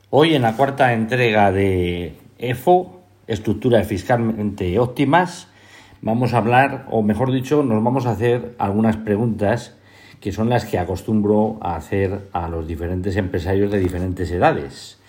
Hoy en la cuarta entrega de EFO, Estructuras Fiscalmente Óptimas, vamos a hablar, o mejor dicho, nos vamos a hacer algunas preguntas que son las que acostumbro a hacer a los diferentes empresarios de diferentes edades.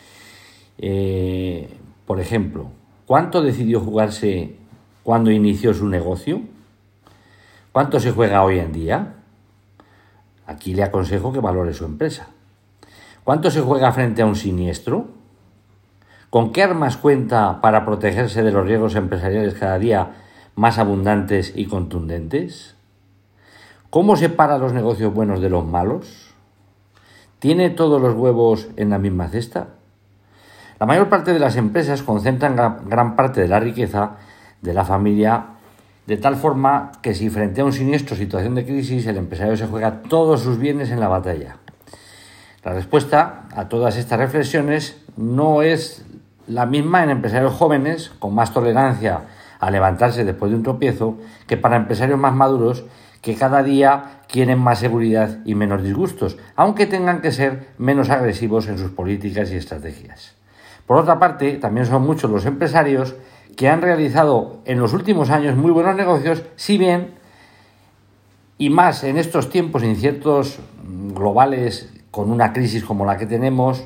Por ejemplo, ¿cuánto decidió jugarse cuando inició su negocio? ¿Cuánto se juega hoy en día? Aquí le aconsejo que valore su empresa. ¿Cuánto se juega frente a un siniestro? ¿Con qué armas cuenta para protegerse de los riesgos empresariales cada día más abundantes y contundentes? ¿Cómo separa los negocios buenos de los malos? ¿Tiene todos los huevos en la misma cesta? La mayor parte de las empresas concentran gran parte de la riqueza de la familia, de tal forma que si frente a un siniestro o situación de crisis el empresario se juega todos sus bienes en la batalla. La respuesta a todas estas reflexiones no es la misma en empresarios jóvenes con más tolerancia a levantarse después de un tropiezo que para empresarios más maduros que cada día quieren más seguridad y menos disgustos, aunque tengan que ser menos agresivos en sus políticas y estrategias. Por otra parte, también son muchos los empresarios que han realizado en los últimos años muy buenos negocios, si bien, y más en estos tiempos inciertos globales, con una crisis como la que tenemos,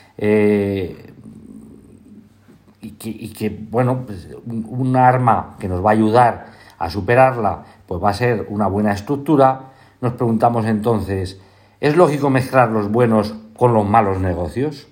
pues un arma que nos va a ayudar a superarla, pues va a ser una buena estructura. Nos preguntamos entonces, ¿es lógico mezclar los buenos con los malos negocios?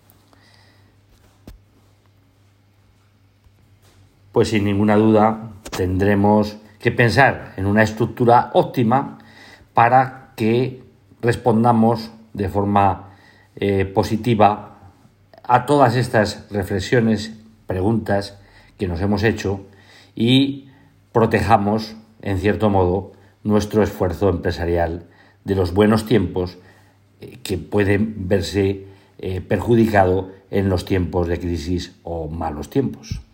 Pues sin ninguna duda tendremos que pensar en una estructura óptima para que respondamos de forma positiva a todas estas reflexiones, preguntas que nos hemos hecho y protejamos, en cierto modo, nuestro esfuerzo empresarial de los buenos tiempos que pueden verse perjudicado en los tiempos de crisis o malos tiempos.